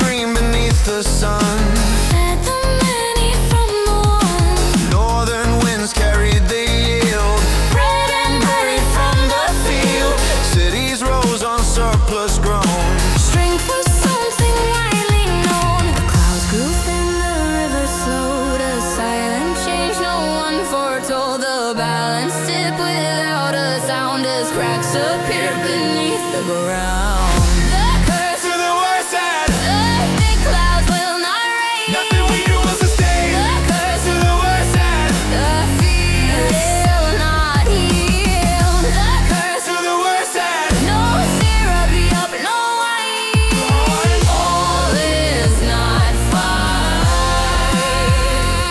green beneath the sun. Fed the many from the one. Northern winds carried the yield, Bred and buried from the field. cities rose on surplus grown. Strength was something widely known. The clouds grew thin, the river slowed. A silent change no one foretold. The balance tipped without a sound as cracks appeared beneath the ground. The curse To the worst side, the thick clouds will not rain. nothing we do will sustain. The curse To the worst side, the field will not heal. The curse to the worst side. no syrupy up, no wine. All is not fine.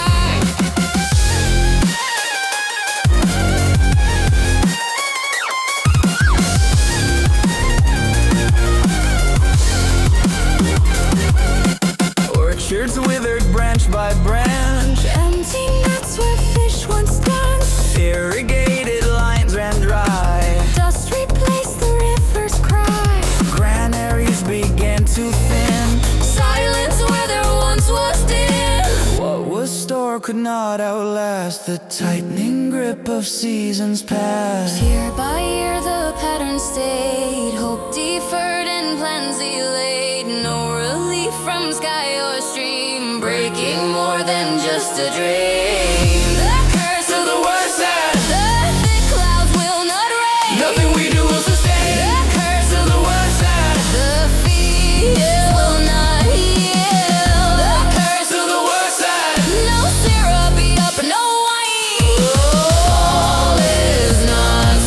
Orchards withered branch by branch, Empty nets where fish once danced. irrigated lines ran dry. Dust replaced the river's cry. Granaries began to thin. Silence where there once was din. What was stored could not outlast the tightening grip of seasons past. Year by year the pattern stayed. Hope deferred and plans delayed. No relief from sky or stream. Breaking more than just a dream. The curse To the worst side, the thick clouds will not rain. nothing we do will sustain. The curse To the worst side, the field will not heal. The curse to the worst side. no syrupy up, no wine. All is not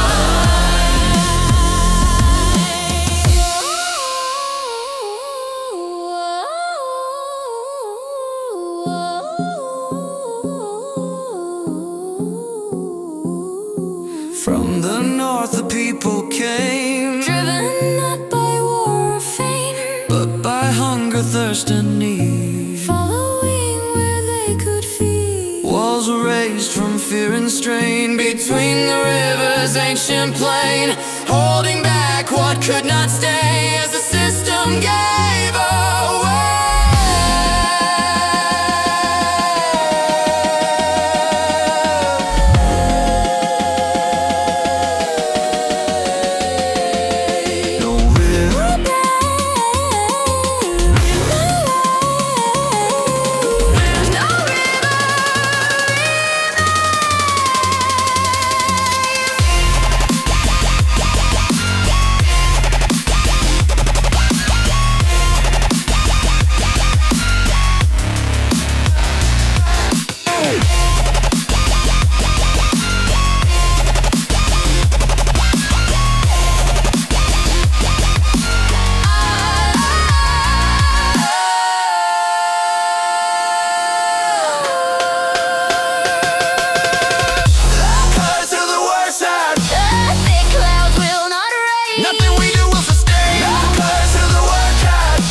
fine. From the north the people came, Driven not by war or fame, but by hunger, thirst, and need. following where they could feed. Walls were raised from fear and strain, between the river's ancient plain, holding back what could not stay as the system gave away. No river, nothing we do will sustain. Curse to the worst side.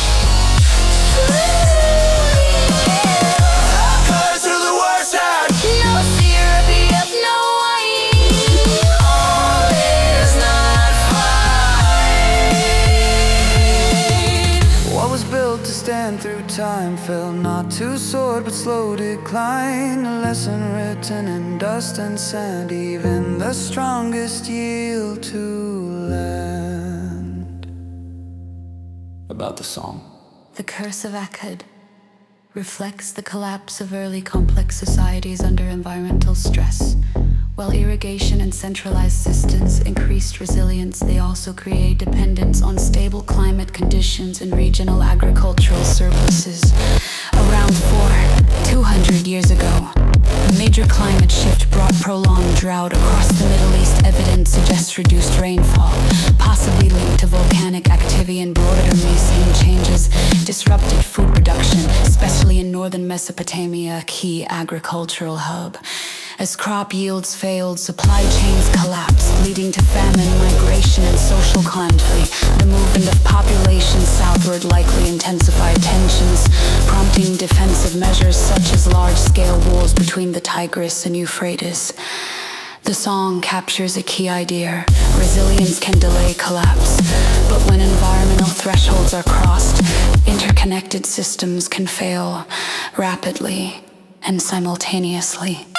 Curse to the worst side. No syrupy up, no wine. All is not fine. What was built to stand through time fell not to soar but slow decline. A lesson written in dust and sand, even the strongest yield to land. About the song. The curse of Akkad reflects the collapse of early complex societies under environmental stress. While irrigation and centralized systems increased resilience, they also create dependence on stable climate conditions and regional agricultural surpluses. Around 200 years ago, a major climate shift brought prolonged drought across the Middle East. Evidence suggests reduced rainfall, possibly linked to volcanic activity and broader Mesozoic changes, disrupted food production, especially in northern Mesopotamia, a key agricultural hub. As crop yields failed, supply chains collapsed, leading to famine, migration, and social conflict. The movement of population southward likely intensified tensions, prompting defensive measures such as large-scale wars between the Tigris and Euphrates. The song captures a key idea. Resilience can delay collapse, but when environment colonial thresholds are crossed, interconnected systems can fail rapidly and simultaneously.